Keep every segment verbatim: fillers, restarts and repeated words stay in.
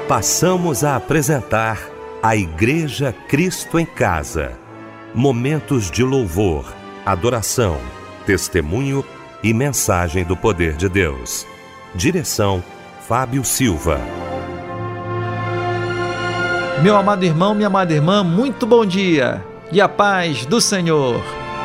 Passamos a apresentar a Igreja Cristo em Casa. Momentos de louvor, adoração, testemunho e mensagem do poder de Deus. Direção, Fábio Silva. Meu amado irmão, minha amada irmã, muito bom dia e a paz do Senhor.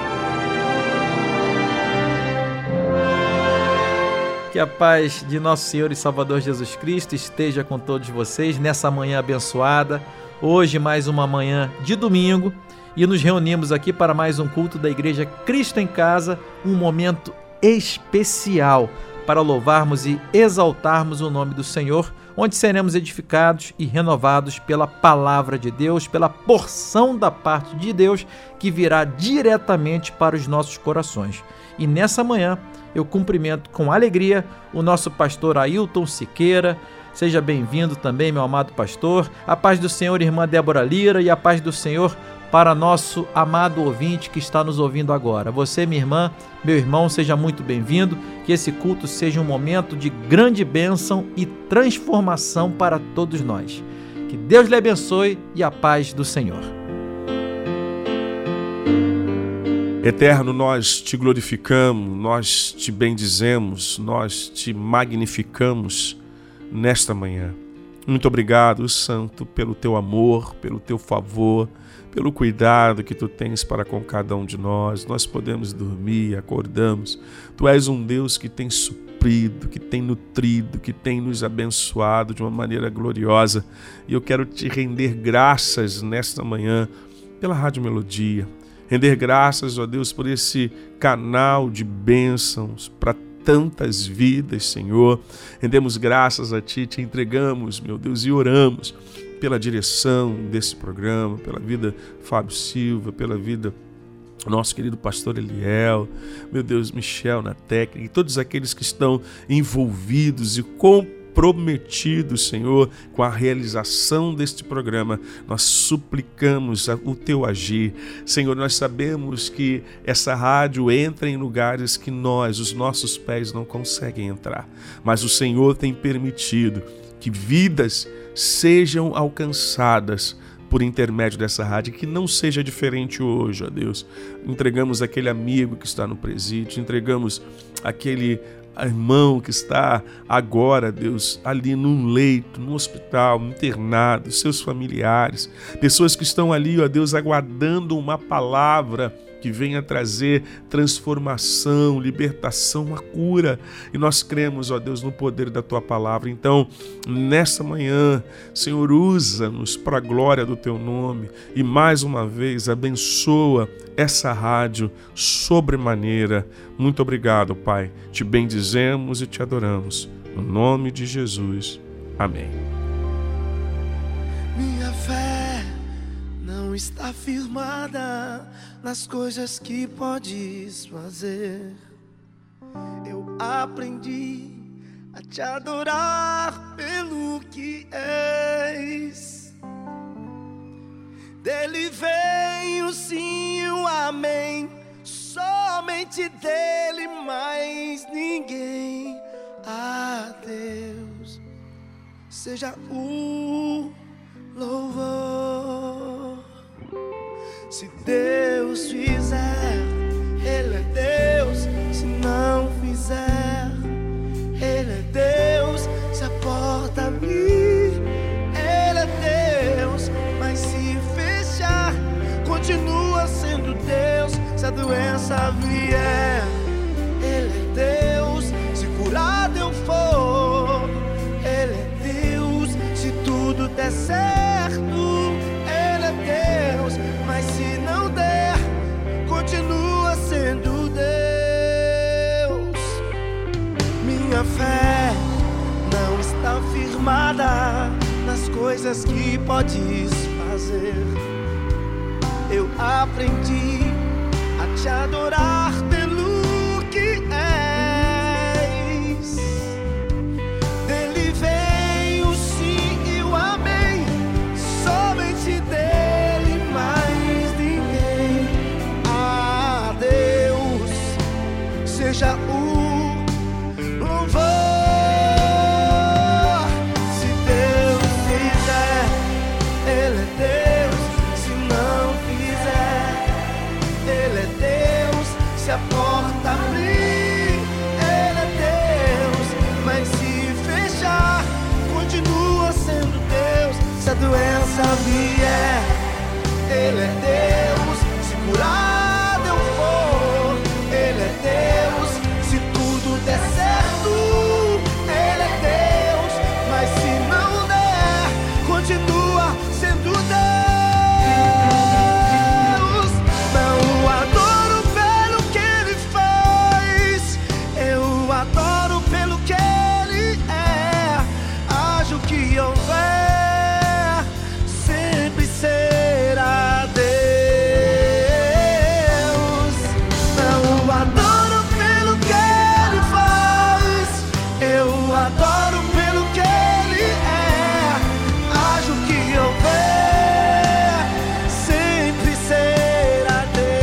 Que a paz de nosso Senhor e Salvador Jesus Cristo esteja com todos vocês nessa manhã abençoada. Hoje mais uma manhã de domingo e nos reunimos aqui para mais um culto da Igreja Cristo em Casa, um momento especial para louvarmos e exaltarmos o nome do Senhor, onde seremos edificados e renovados pela palavra de Deus, pela porção da parte de Deus que virá diretamente para os nossos corações. E nessa manhã eu cumprimento com alegria o nosso pastor Ailton Siqueira. Seja bem-vindo também, meu amado pastor. A paz do Senhor, irmã Débora Lira, e a paz do Senhor para nosso amado ouvinte que está nos ouvindo agora. Você, minha irmã, meu irmão, seja muito bem-vindo. Que esse culto seja um momento de grande bênção e transformação para todos nós. Que Deus lhe abençoe e a paz do Senhor. Eterno, nós te glorificamos, nós te bendizemos, nós te magnificamos nesta manhã. Muito obrigado, Santo, pelo teu amor, pelo teu favor, pelo cuidado que tu tens para com cada um de nós. Nós podemos dormir, acordamos. Tu és um Deus que tem suprido, que tem nutrido, que tem nos abençoado de uma maneira gloriosa. E eu quero te render graças nesta manhã pela Rádio Melodia. Render graças, ó Deus, por esse canal de bênçãos para tantas vidas, Senhor. Rendemos graças a Ti, te entregamos, meu Deus, e oramos pela direção desse programa, pela vida Fábio Silva, pela vida nosso querido pastor Eliel, meu Deus, Michel na técnica, e todos aqueles que estão envolvidos e comprometidos, Senhor, com a realização deste programa. Nós suplicamos o teu agir. Senhor, nós sabemos que essa rádio entra em lugares que nós, os nossos pés, não conseguem entrar, mas o Senhor tem permitido que vidas sejam alcançadas por intermédio dessa rádio, que não seja diferente hoje, ó Deus. Entregamos aquele amigo que está no presídio, entregamos aquele irmão que está agora, Deus, ali num leito, num hospital, internado, seus familiares, pessoas que estão ali, ó Deus, aguardando uma palavra que venha trazer transformação, libertação, a cura. E nós cremos, ó Deus, no poder da Tua palavra. Então, nessa manhã, Senhor, usa-nos para a glória do Teu nome e mais uma vez abençoa essa rádio sobremaneira. Muito obrigado, Pai. Te bendizemos e te adoramos. No nome de Jesus. Amém. Minha fé não está firmada nas coisas que podes fazer. Eu aprendi a te adorar pelo que és. Dele vem o sim e o amém, somente dele, mais ninguém. A Deus seja o louvor. Se Deus fizer, Ele é Deus. Se não fizer, Ele é Deus. Se a porta abrir, Ele é Deus. Mas se fechar, continua sendo Deus. Se a doença vier, Ele é Deus. Se curado eu for, Ele é Deus. Se tudo der certo, Ele é Deus. Mas se não der, continua sendo Deus. Minha fé não está firmada nas coisas que podes fazer. Eu aprendi a te adorar pelo que és. Dele vem o sim e o amém, somente dele, mais ninguém. A Deus seja o louvor. Se Deus doença vier, Ele é Deus. Se curado eu for, Ele é Deus. Se tudo der certo, Ele é Deus. Mas se não der, continua sendo Deus. Não o adoro pelo que Ele faz, eu o adoro pelo que Ele é. Haja o que houver, sempre será Deus. Não o adoro pelo que Ele faz, eu o adoro pelo que Ele é. Haja o que houver, sempre será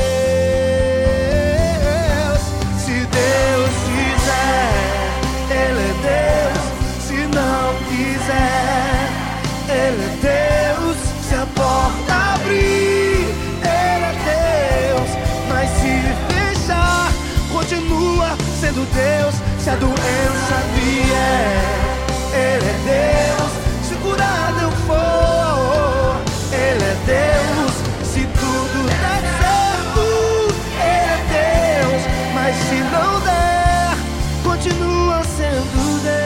Deus. Se Deus quiser, Ele é Deus. Se não quiser, Ele é Deus. Se a porta abrir, Ele é Deus. Mas se fechar, continua sendo Deus. Se a doença vier, Ele é Deus. Se curado eu for, Ele é Deus. Se tudo der certo, Ele é Deus. Mas se não der, continua sendo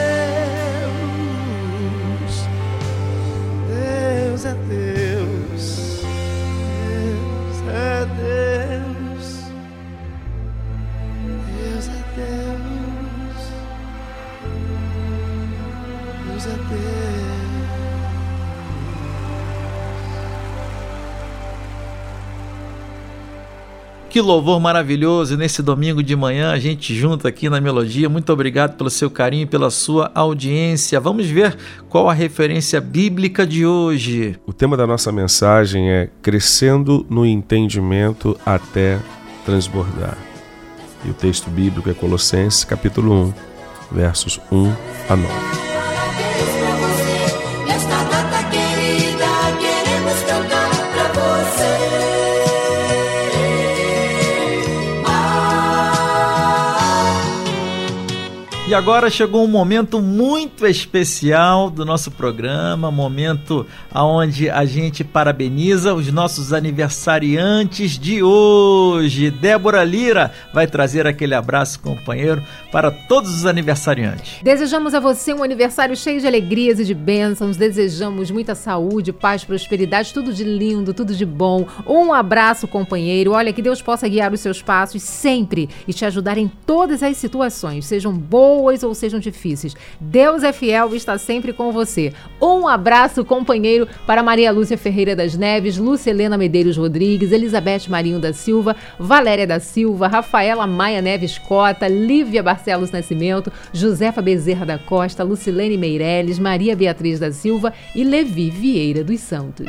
Deus. Deus é Deus. Deus é Deus. Deus é Deus. Deus é Deus. Que louvor maravilhoso! Nesse domingo de manhã, a gente junto aqui na Melodia. Muito obrigado pelo seu carinho e pela sua audiência. Vamos ver qual a referência bíblica de hoje. O tema da nossa mensagem é Crescendo no Entendimento até Transbordar. E o texto bíblico é Colossenses, capítulo um, versos um a nove. Nesta data querida, queremos cantar pra você. E agora chegou um momento muito especial do nosso programa, momento onde a gente parabeniza os nossos aniversariantes de hoje. Débora Lira vai trazer aquele abraço, companheiro, para todos os aniversariantes. Desejamos a você um aniversário cheio de alegrias e de bênçãos. Desejamos muita saúde, paz, prosperidade, tudo de lindo, tudo de bom. Um abraço, companheiro. Olha, que Deus possa guiar os seus passos sempre e te ajudar em todas as situações, sejam boas ou sejam difíceis. Deus é fiel e está sempre com você. Um abraço, companheiro, para Maria Lúcia Ferreira das Neves, Lúcia Helena Medeiros Rodrigues, Elizabeth Marinho da Silva, Valéria da Silva, Rafaela Maia Neves Cota, Lívia Barcelos Nascimento, Josefa Bezerra da Costa, Lucilene Meirelles, Maria Beatriz da Silva e Levi Vieira dos Santos.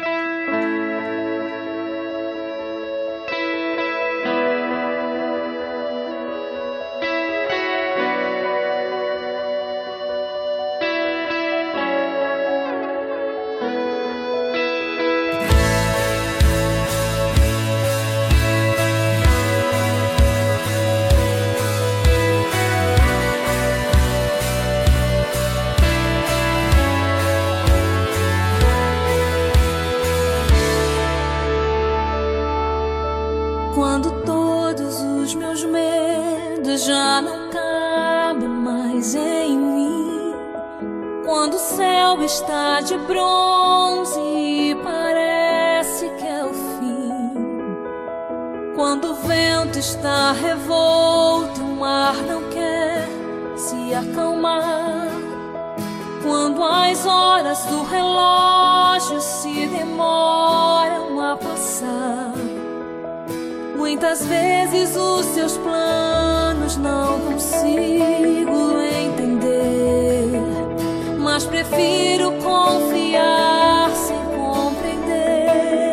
Quando todos os meus medos já não cabem mais em mim, quando o céu está de bronze e parece que é o fim, quando o vento está revolto, o mar não quer se acalmar, quando as horas do relógio se demoram a passar, muitas vezes os seus planos não consigo entender, mas prefiro confiar sem compreender.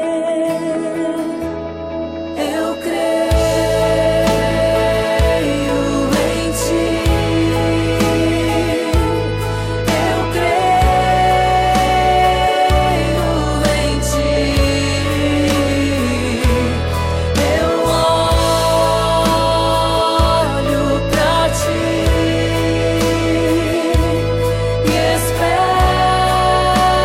Eu creio em ti, eu creio em ti. Espero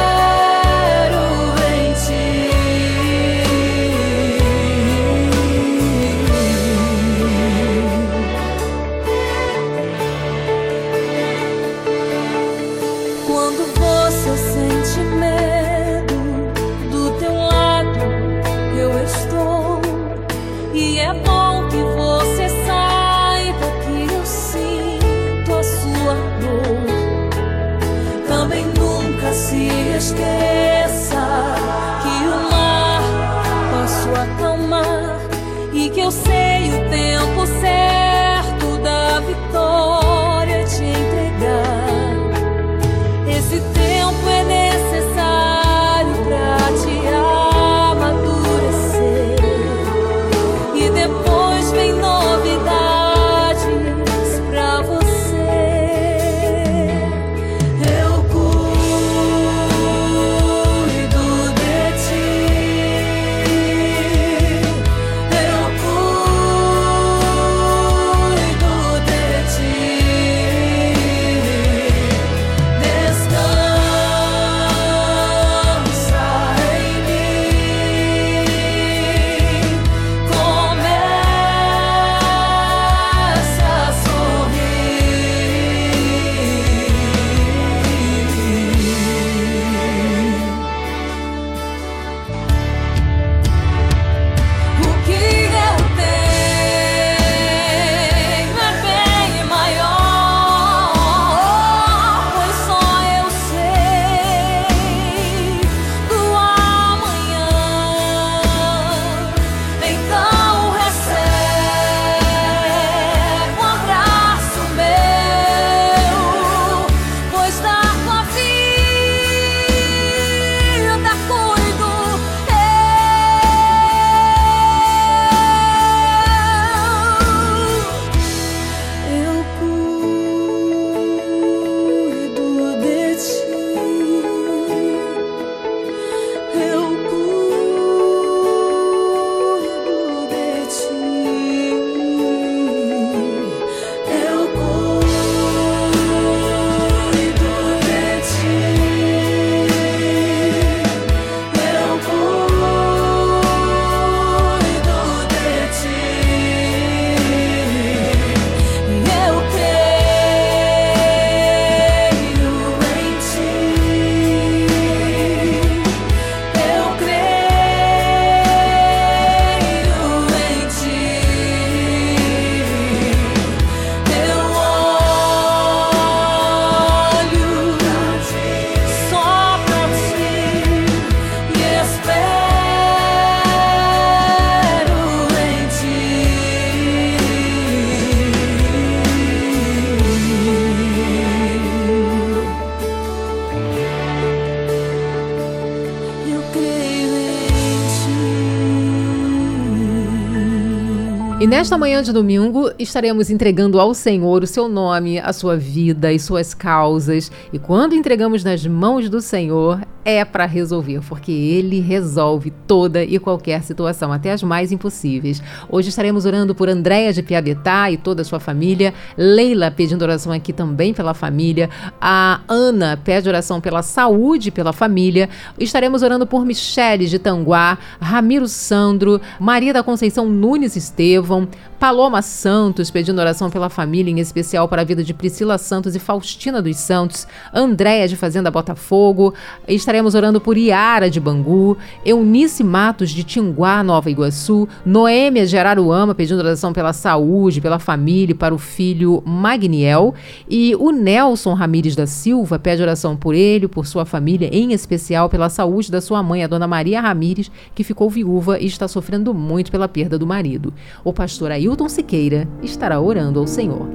nesta manhã de domingo estaremos entregando ao Senhor o seu nome, a sua vida e suas causas. E quando entregamos nas mãos do Senhor, é para resolver, porque Ele resolve toda e qualquer situação, até as mais impossíveis. Hoje estaremos orando por Andréia de Piabetá e toda a sua família. Leila pedindo oração aqui também pela família. A Ana pede oração pela saúde e pela família. Estaremos orando por Michele de Tanguá, Ramiro Sandro, Maria da Conceição Nunes Estevão, Paloma Santos pedindo oração pela família, em especial para a vida de Priscila Santos e Faustina dos Santos, Andréia de Fazenda Botafogo. Estaremos orando por Iara de Bangu, Eunice Matos de Tinguá, Nova Iguaçu, Noêmia de Araruama pedindo oração pela saúde, pela família e para o filho Magniel. E o Nelson Ramires da Silva pede oração por ele, por sua família, em especial pela saúde da sua mãe, a dona Maria Ramires, que ficou viúva e está sofrendo muito pela perda do marido. O pastor Ailton Siqueira estará orando ao Senhor.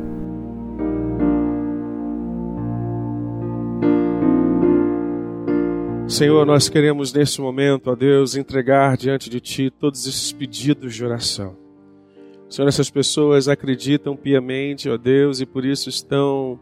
Senhor, nós queremos nesse momento, ó Deus, entregar diante de Ti todos esses pedidos de oração. Senhor, essas pessoas acreditam piamente, ó Deus, e por isso estão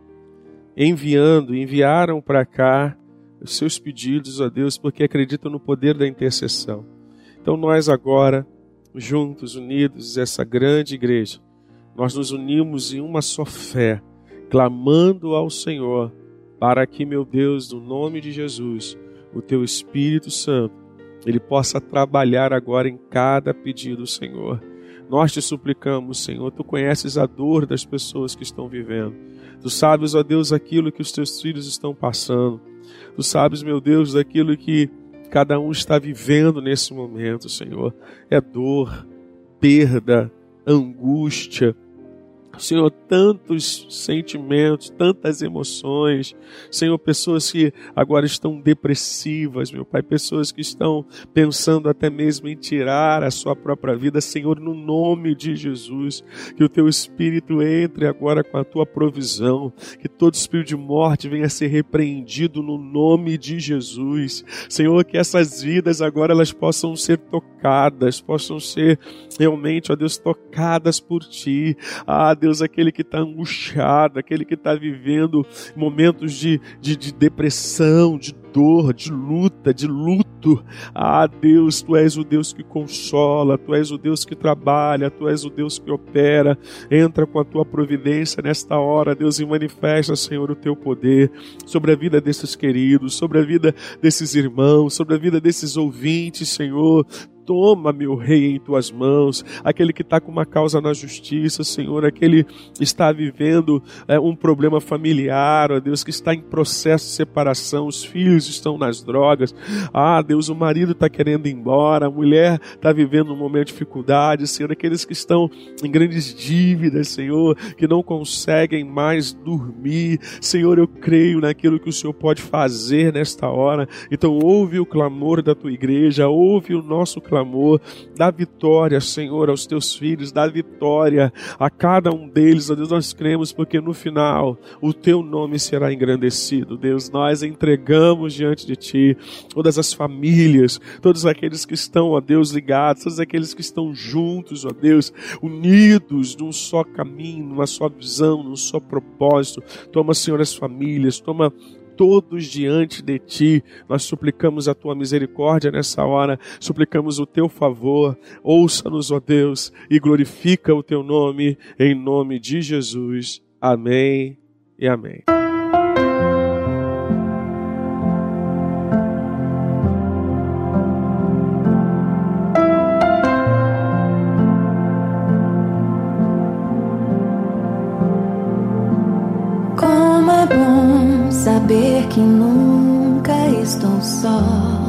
enviando, enviaram para cá os seus pedidos, ó Deus, porque acreditam no poder da intercessão. Então nós agora, juntos, unidos, essa grande igreja, nós nos unimos em uma só fé, clamando ao Senhor, para que, meu Deus, no nome de Jesus, o Teu Espírito Santo, Ele possa trabalhar agora em cada pedido, Senhor. Nós Te suplicamos, Senhor, Tu conheces a dor das pessoas que estão vivendo. Tu sabes, ó Deus, aquilo que os Teus filhos estão passando. Tu sabes, meu Deus, daquilo que cada um está vivendo nesse momento, Senhor. É dor, perda, angústia. Senhor, tantos sentimentos, tantas emoções. Senhor, pessoas que agora estão depressivas, meu Pai. Pessoas que estão pensando até mesmo em tirar a sua própria vida. Senhor, no nome de Jesus, que o Teu Espírito entre agora com a Tua provisão. Que todo espírito de morte venha a ser repreendido no nome de Jesus. Senhor, que essas vidas agora elas possam ser tocadas, possam ser realmente, ó Deus, tocadas por Ti. Ah, Deus, aquele que está angustiado, aquele que está vivendo momentos de, de, de depressão, de dor, de luta, de luto. Ah, Deus, Tu és o Deus que consola, Tu és o Deus que trabalha, Tu és o Deus que opera. Entra com a Tua providência nesta hora, Deus, e manifesta, Senhor, o Teu poder sobre a vida desses queridos, sobre a vida desses irmãos, sobre a vida desses ouvintes, Senhor. Toma, meu Rei, em Tuas mãos, aquele que está com uma causa na justiça, Senhor, aquele que está vivendo é, um problema familiar, ó Deus, que está em processo de separação, os filhos estão nas drogas, ah, Deus, o marido está querendo ir embora, a mulher está vivendo um momento de dificuldade, Senhor, aqueles que estão em grandes dívidas, Senhor, que não conseguem mais dormir, Senhor, eu creio naquilo que o Senhor pode fazer nesta hora. Então ouve o clamor da Tua igreja, ouve o nosso clamor, amor, dá vitória, Senhor, aos Teus filhos, dá vitória a cada um deles, ó Deus, nós cremos, porque no final o Teu nome será engrandecido, Deus, nós entregamos diante de Ti todas as famílias, todos aqueles que estão, ó Deus, ligados, todos aqueles que estão juntos, ó Deus, unidos num só caminho, numa só visão, num só propósito. Toma, Senhor, as famílias, toma todos diante de Ti. Nós suplicamos a Tua misericórdia nessa hora, suplicamos o Teu favor. Ouça-nos, ó Deus, e glorifica o Teu nome, em nome de Jesus. Amém e amém. Como é bom saber que nunca estou só.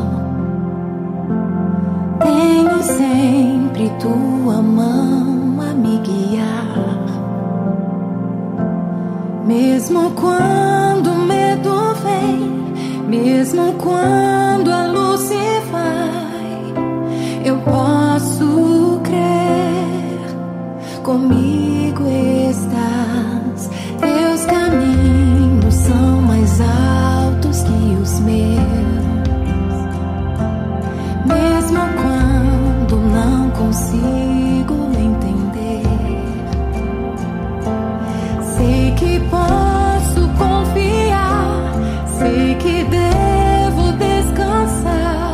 Tenho sempre Tua mão a me guiar. Mesmo quando o medo vem, mesmo quando a luz se vai, eu posso crer, comigo estás. Teus caminhos são mais altos que os meus. Mesmo quando não consigo entender, que posso confiar, sei que devo descansar.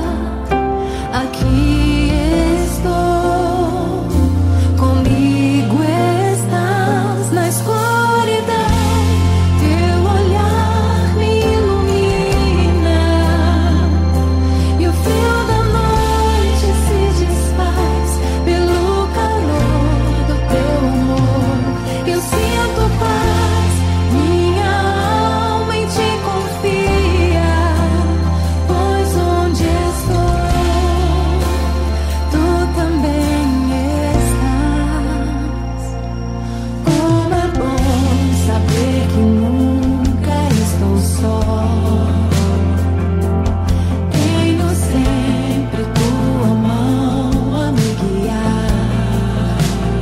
Aqui estou, comigo estás na escuridão. Teu olhar me ilumina e o frio da noite se desfaz pelo calor do teu amor. Eu sinto paz, minha alma em ti confia, pois onde estou, tu também estás. Como é bom saber que nunca estou só. Tenho sempre tua mão a me guiar.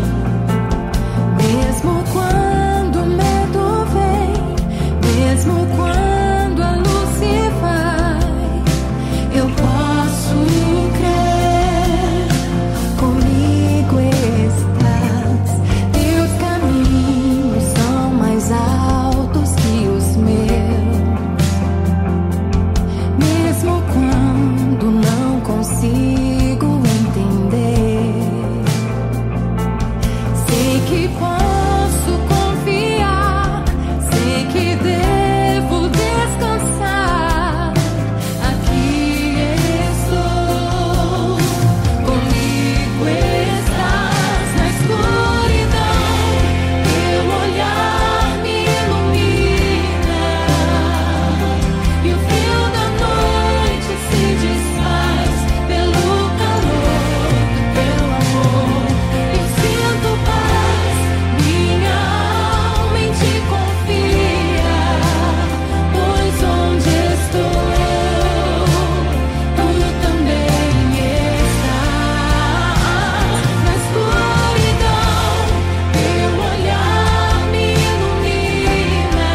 Mesmo quando o medo vem, mesmo quando a luz se vai, eu posso crer, comigo estás. Teus caminhos são mais altos que os meus. Mesmo quando não consigo entender, sei que posso confiar, sei que devo descansar. Aqui estou, comigo estás na escuridão. Teu olhar me ilumina e o frio da noite se desfaz pelo calor do teu amor. Eu sinto paz, minha alma em ti confia, pois onde estou, tu também estás. Na escuridão, teu olhar me ilumina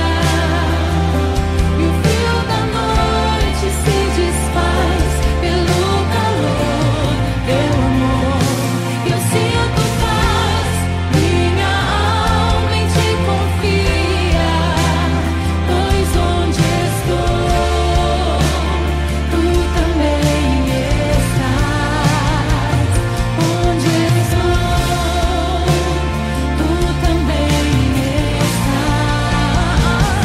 e o frio da noite se desfaz pelo calor do teu amor. Eu sinto paz, minha alma em ti confia, pois onde estou, tu também estás. Onde estou, tu também estás.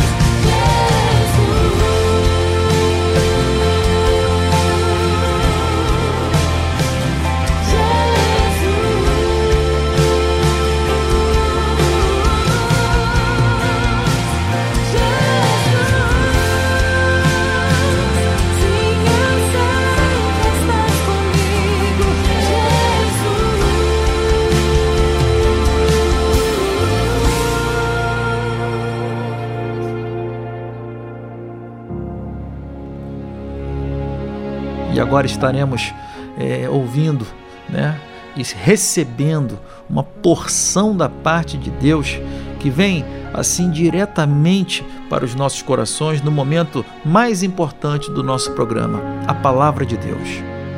E agora estaremos é, ouvindo, né, e recebendo uma porção da parte de Deus que vem assim diretamente para os nossos corações no momento mais importante do nosso programa, a Palavra de Deus.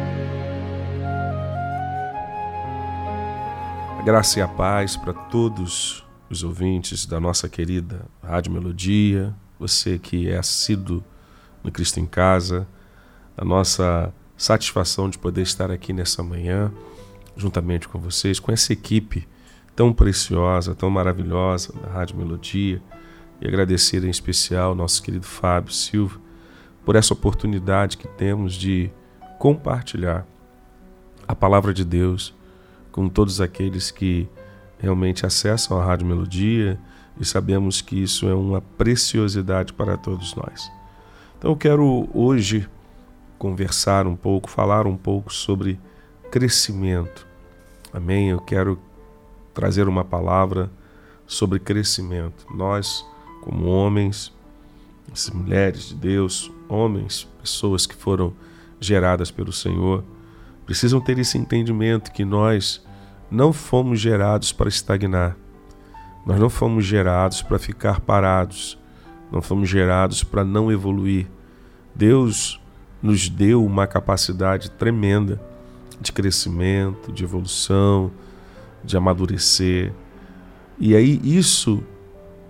A graça e a paz para todos os ouvintes da nossa querida Rádio Melodia, você que é assíduo no Cristo em Casa, a nossa satisfação de poder estar aqui nessa manhã, juntamente com vocês, com essa equipe tão preciosa, tão maravilhosa da Rádio Melodia, e agradecer em especial ao nosso querido Fábio Silva por essa oportunidade que temos de compartilhar a Palavra de Deus com todos aqueles que realmente acessam a Rádio Melodia, e sabemos que isso é uma preciosidade para todos nós. Então eu quero hoje conversar um pouco, falar um pouco sobre crescimento. Amém? Eu quero trazer uma palavra sobre crescimento. Nós, como homens, mulheres de Deus, homens, pessoas que foram geradas pelo Senhor, precisam ter esse entendimento que nós não fomos gerados para estagnar. Nós não fomos gerados para ficar parados. Não fomos gerados para não evoluir. Deus nos deu uma capacidade tremenda de crescimento, de evolução, de amadurecer. E aí isso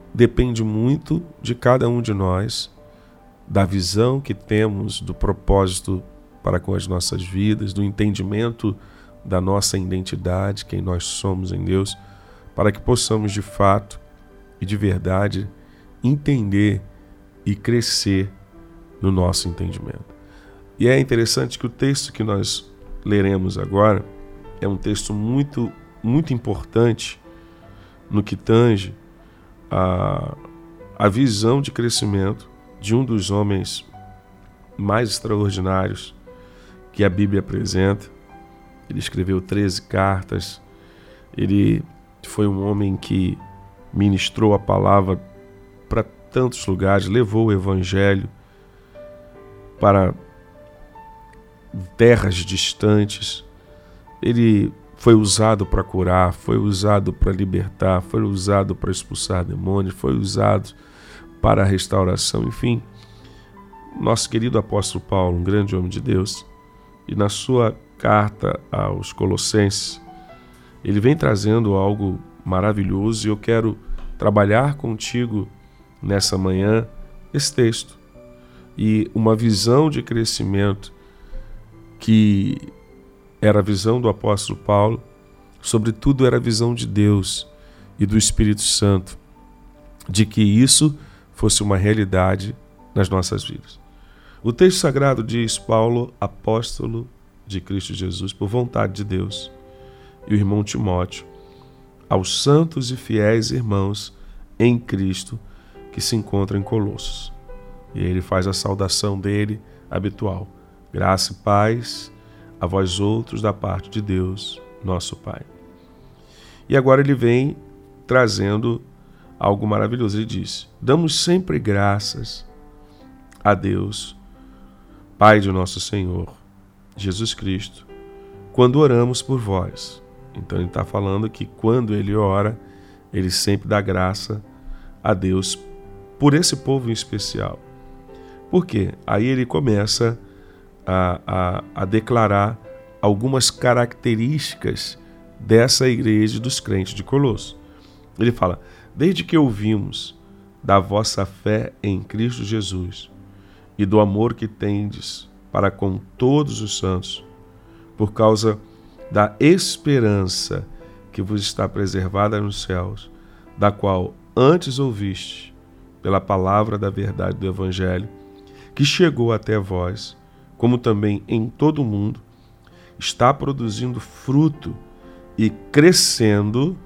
depende muito de cada um de nós, da visão que temos do propósito para com as nossas vidas, do entendimento da nossa identidade, quem nós somos em Deus, para que possamos de fato e de verdade entender e crescer no nosso entendimento. E é interessante que o texto que nós leremos agora é um texto muito, muito importante no que tange a, a visão de crescimento de um dos homens mais extraordinários que a Bíblia apresenta. Ele escreveu treze cartas, ele foi um homem que ministrou a palavra para tantos lugares, levou o evangelho para terras distantes. Ele foi usado para curar, foi usado para libertar, foi usado para expulsar demônios, foi usado para a restauração, enfim. Nosso querido apóstolo Paulo, um grande homem de Deus, e na sua carta aos Colossenses, ele vem trazendo algo maravilhoso, e eu quero trabalhar contigo nessa manhã esse texto e uma visão de crescimento que era a visão do apóstolo Paulo, sobretudo era a visão de Deus e do Espírito Santo, de que isso fosse uma realidade nas nossas vidas. O texto sagrado diz: Paulo, apóstolo de Cristo Jesus, por vontade de Deus, e o irmão Timóteo, aos santos e fiéis irmãos em Cristo que se encontram em Colossos. E ele faz a saudação dele habitual: graça e paz a vós outros da parte de Deus, nosso Pai. E agora ele vem trazendo algo maravilhoso. Ele diz: damos sempre graças a Deus, Pai de nosso Senhor Jesus Cristo, quando oramos por vós. Então ele está falando que quando ele ora, ele sempre dá graça a Deus por esse povo em especial. Por quê? Aí ele começa a, a, a declarar algumas características dessa igreja dos crentes de Colosso. Ele fala: desde que ouvimos da vossa fé em Cristo Jesus e do amor que tendes para com todos os santos, por causa da esperança que vos está preservada nos céus, da qual antes ouviste pela palavra da verdade do Evangelho, que chegou até vós, como também em todo o mundo, está produzindo fruto e crescendo.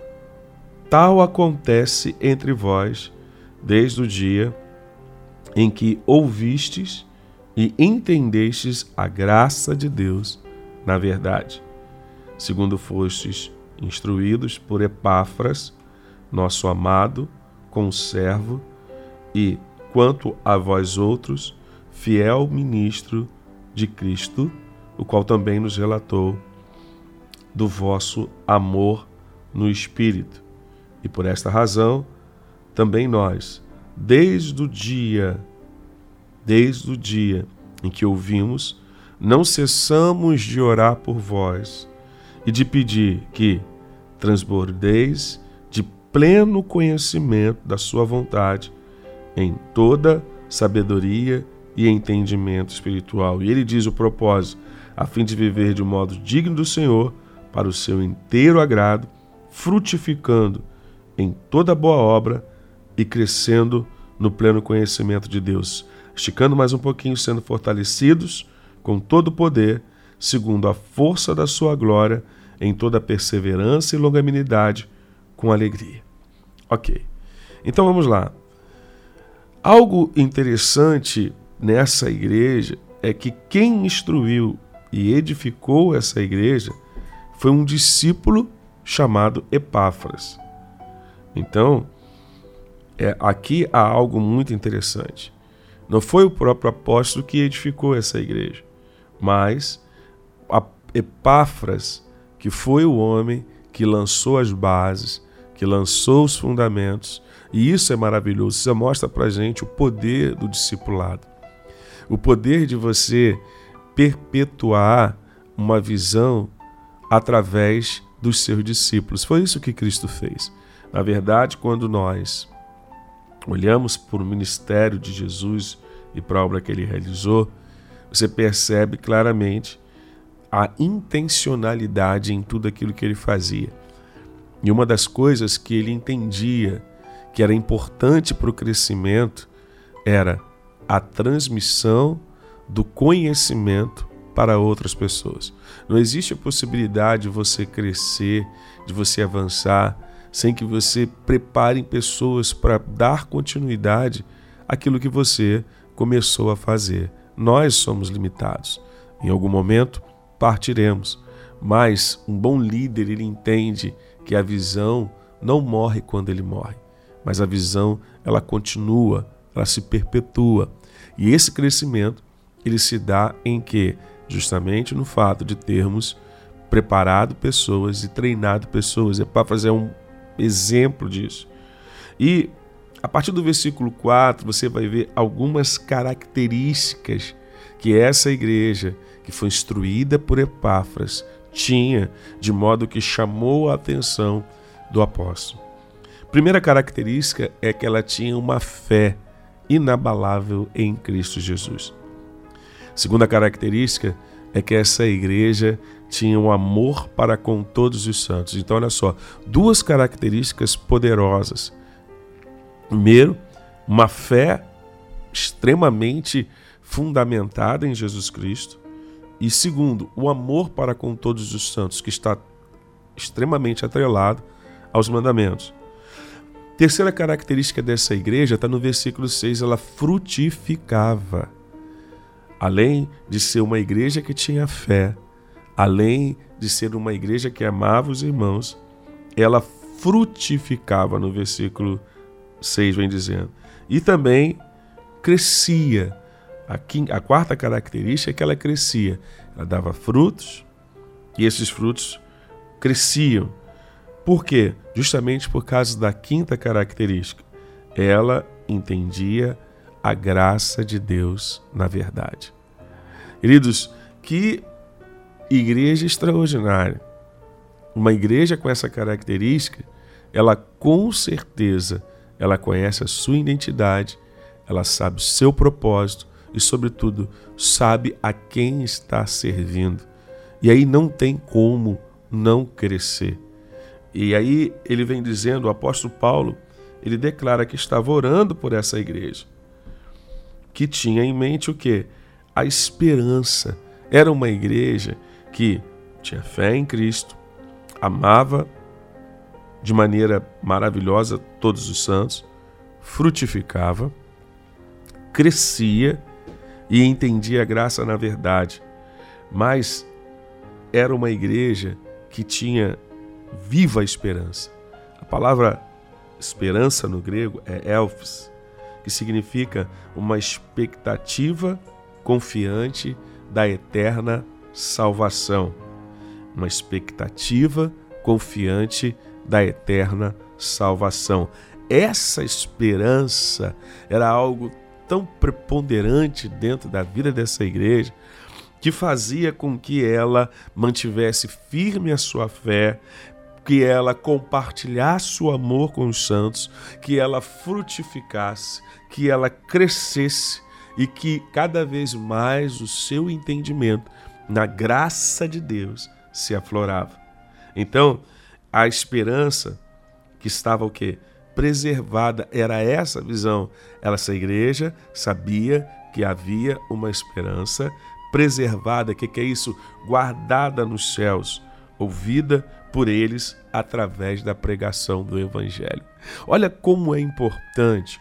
Tal acontece entre vós desde o dia em que ouvistes e entendestes a graça de Deus na verdade, segundo fostes instruídos por Epáfras, nosso amado conservo, e, quanto a vós outros, fiel ministro de Cristo, o qual também nos relatou do vosso amor no Espírito. E por esta razão, também nós, desde o dia, desde o dia em que ouvimos, não cessamos de orar por vós e de pedir que transbordeis de pleno conhecimento da sua vontade em toda sabedoria e entendimento espiritual. E ele diz o propósito: a fim de viver de um modo digno do Senhor, para o seu inteiro agrado, frutificando em toda boa obra e crescendo no pleno conhecimento de Deus, esticando mais um pouquinho, sendo fortalecidos com todo o poder, segundo a força da sua glória, em toda perseverança e longanimidade, com alegria. Ok, então vamos lá. Algo interessante nessa igreja é que quem instruiu e edificou essa igreja foi um discípulo chamado Epáfras. Então, é, aqui há algo muito interessante. Não foi o próprio apóstolo que edificou essa igreja, mas a Epáfras, que foi o homem que lançou as bases, que lançou os fundamentos, e isso é maravilhoso. Isso mostra para a gente o poder do discipulado, o poder de você perpetuar uma visão através dos seus discípulos. Foi isso que Cristo fez. Na verdade, quando nós olhamos para o ministério de Jesus e para a obra que ele realizou, você percebe claramente a intencionalidade em tudo aquilo que ele fazia. E uma das coisas que ele entendia que era importante para o crescimento era a transmissão do conhecimento para outras pessoas. Não existe a possibilidade de você crescer, de você avançar, sem que você prepare pessoas para dar continuidade àquilo que você começou a fazer. Nós somos limitados. Em algum momento partiremos, mas um bom líder, ele entende que a visão não morre quando ele morre, mas a visão, ela continua, ela se perpetua. E esse crescimento, ele se dá em que? Justamente no fato de termos preparado pessoas e treinado pessoas. É para fazer um exemplo disso. E a partir do versículo quatro, você vai ver algumas características que essa igreja, que foi instruída por Epáfras, tinha, de modo que chamou a atenção do apóstolo. Primeira característica é que ela tinha uma fé inabalável em Cristo Jesus. Segunda característica é que essa igreja tinha um amor para com todos os santos. Então, olha só, duas características poderosas. Primeiro, uma fé extremamente fundamentada em Jesus Cristo. E segundo, o amor para com todos os santos, que está extremamente atrelado aos mandamentos. Terceira característica dessa igreja está no versículo seis, ela frutificava. Além de ser uma igreja que tinha fé, além de ser uma igreja que amava os irmãos, ela frutificava, no versículo seis vem dizendo. E também crescia. A, quinta, a quarta característica é que ela crescia. Ela dava frutos e esses frutos cresciam. Por quê? Justamente por causa da quinta característica. Ela entendia a graça de Deus na verdade. Queridos, que igreja extraordinária. Uma igreja com essa característica, ela com certeza, ela conhece a sua identidade, ela sabe o seu propósito e, sobretudo, sabe a quem está servindo. E aí não tem como não crescer. E aí ele vem dizendo, o apóstolo Paulo, ele declara que estava orando por essa igreja, que tinha em mente o quê? A esperança. Era uma igreja que tinha fé em Cristo, amava de maneira maravilhosa todos os santos, frutificava, crescia e entendia a graça na verdade. Mas era uma igreja que tinha viva esperança. A palavra esperança no grego é elphs, que significa uma expectativa confiante da eterna salvação. Uma expectativa confiante da eterna salvação. Essa esperança era algo tão preponderante dentro da vida dessa igreja que fazia com que ela mantivesse firme a sua fé, que ela compartilhasse o amor com os santos, que ela frutificasse, que ela crescesse e que cada vez mais o seu entendimento na graça de Deus se aflorava. Então, a esperança que estava o quê? Preservada, era essa a visão. Essa igreja sabia que havia uma esperança preservada, que, que é isso? Guardada nos céus, ouvida por eles através da pregação do Evangelho. Olha como é importante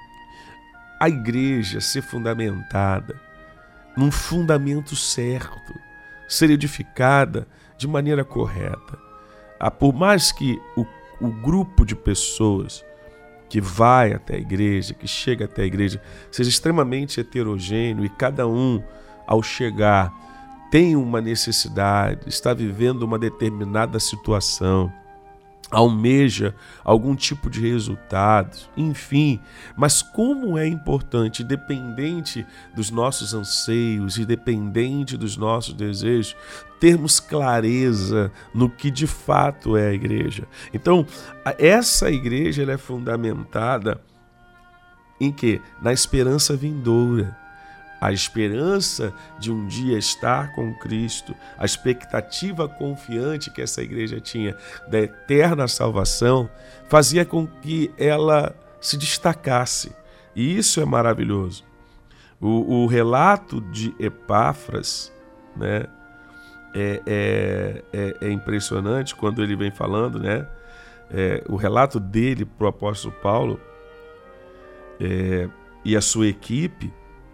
a igreja ser fundamentada num fundamento certo, ser edificada de maneira correta. Ah, por mais que o, o grupo de pessoas que vai até a igreja, que chega até a igreja, seja extremamente heterogêneo e cada um, ao chegar, tem uma necessidade, está vivendo uma determinada situação, almeja algum tipo de resultado, enfim. Mas como é importante, independente dos nossos anseios, independente dos nossos desejos, termos clareza no que de fato é a igreja. Então, essa igreja ela é fundamentada em que? Na esperança vindoura. A esperança de um dia estar com Cristo, a expectativa confiante que essa igreja tinha da eterna salvação, fazia com que ela se destacasse. E isso é maravilhoso. O, o relato de Epáfras, né, é, é, é, é impressionante quando ele vem falando, né, é, o relato dele para o apóstolo Paulo é, e a sua equipe,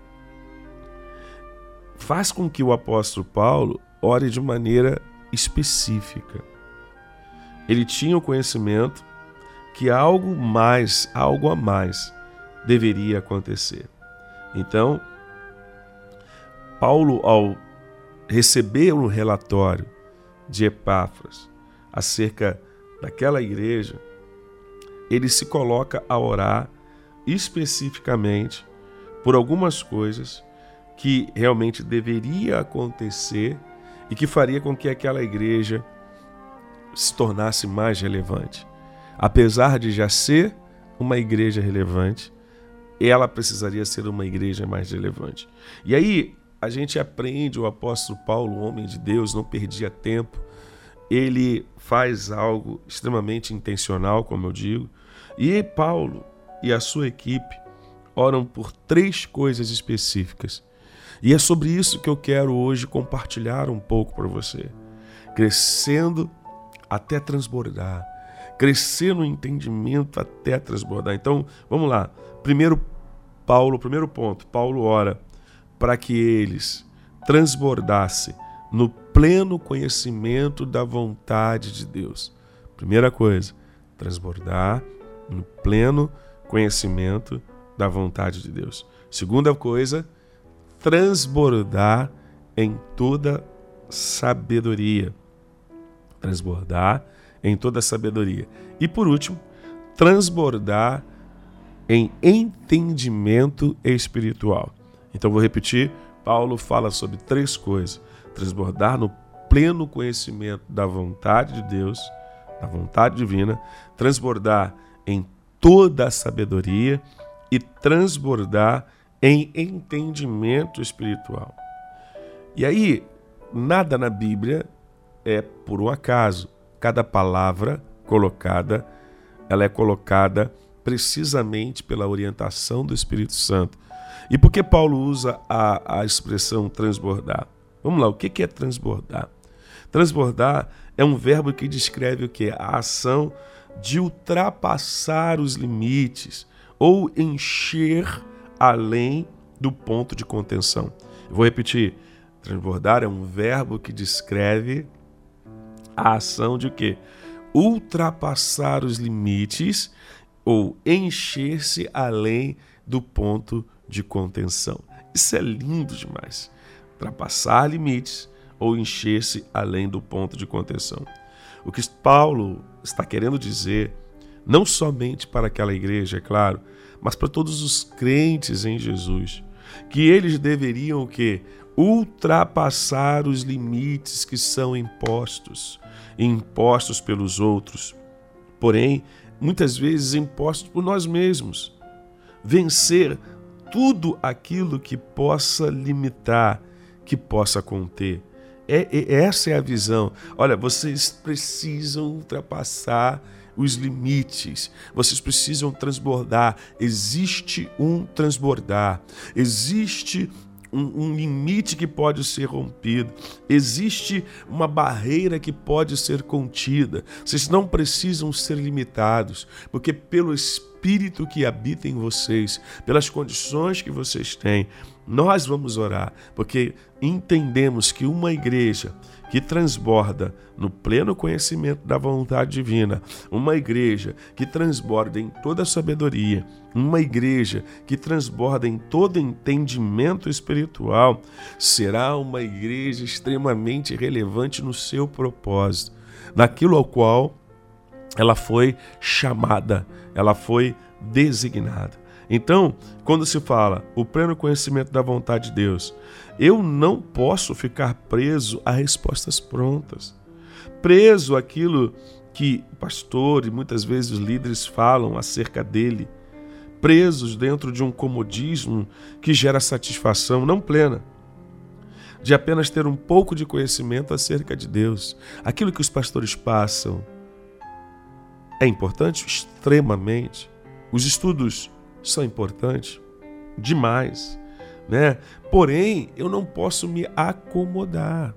faz com que o apóstolo Paulo ore de maneira específica. Ele tinha o conhecimento que algo mais, algo a mais deveria acontecer. Então, Paulo, ao receber um relatório de Epáfras acerca daquela igreja, ele se coloca a orar especificamente por algumas coisas que realmente deveria acontecer e que faria com que aquela igreja se tornasse mais relevante. Apesar de já ser uma igreja relevante, ela precisaria ser uma igreja mais relevante. E aí a gente aprende, o apóstolo Paulo, o homem de Deus, não perdia tempo. Ele faz algo extremamente intencional, como eu digo. E Paulo e a sua equipe oram por três coisas específicas. E é sobre isso que eu quero hoje compartilhar um pouco para você. Crescendo até transbordar. Crescer no entendimento até transbordar. Então, vamos lá. Primeiro, Paulo, primeiro ponto. Paulo ora para que eles transbordassem no pleno conhecimento da vontade de Deus. Primeira coisa, transbordar no pleno conhecimento da vontade de Deus. Segunda coisa, transbordar em toda sabedoria. Transbordar em toda sabedoria. E por último, transbordar em entendimento espiritual. Então vou repetir, Paulo fala sobre três coisas: transbordar no pleno conhecimento da vontade de Deus, da vontade divina, transbordar em toda a sabedoria e transbordar em entendimento espiritual. E aí, nada na Bíblia é por um acaso. Cada palavra colocada, ela é colocada precisamente pela orientação do Espírito Santo. E por que Paulo usa a, a expressão transbordar? Vamos lá, o que é transbordar? Transbordar é um verbo que descreve o quê? A ação de ultrapassar os limites ou encher além do ponto de contenção. Eu vou repetir. Transbordar é um verbo que descreve a ação de quê? Ultrapassar os limites ou encher-se além do ponto de contenção. Isso é lindo demais. Ultrapassar limites ou encher-se além do ponto de contenção. O que Paulo está querendo dizer, não somente para aquela igreja, é claro, mas para todos os crentes em Jesus, que eles deveriam o quê? Ultrapassar os limites que são impostos, impostos pelos outros, porém, muitas vezes impostos por nós mesmos. Vencer tudo aquilo que possa limitar, que possa conter. É, é, essa é a visão. Olha, vocês precisam ultrapassar os limites. Vocês precisam transbordar. Existe um transbordar. Existe um, um limite que pode ser rompido. Existe uma barreira que pode ser contida. Vocês não precisam ser limitados, porque pelo Espírito que habita em vocês, pelas condições que vocês têm, nós vamos orar, porque entendemos que uma igreja que transborda no pleno conhecimento da vontade divina, uma igreja que transborda em toda a sabedoria, uma igreja que transborda em todo entendimento espiritual, será uma igreja extremamente relevante no seu propósito, naquilo ao qual ela foi chamada, ela foi designada. Então, quando se fala o pleno conhecimento da vontade de Deus, eu não posso ficar preso a respostas prontas, preso àquilo que o pastor e muitas vezes os líderes falam acerca dele, presos dentro de um comodismo que gera satisfação não plena, de apenas ter um pouco de conhecimento acerca de Deus. Aquilo que os pastores passam é importante? Extremamente. Os estudos são importantes? Demais, né? Porém, eu não posso me acomodar.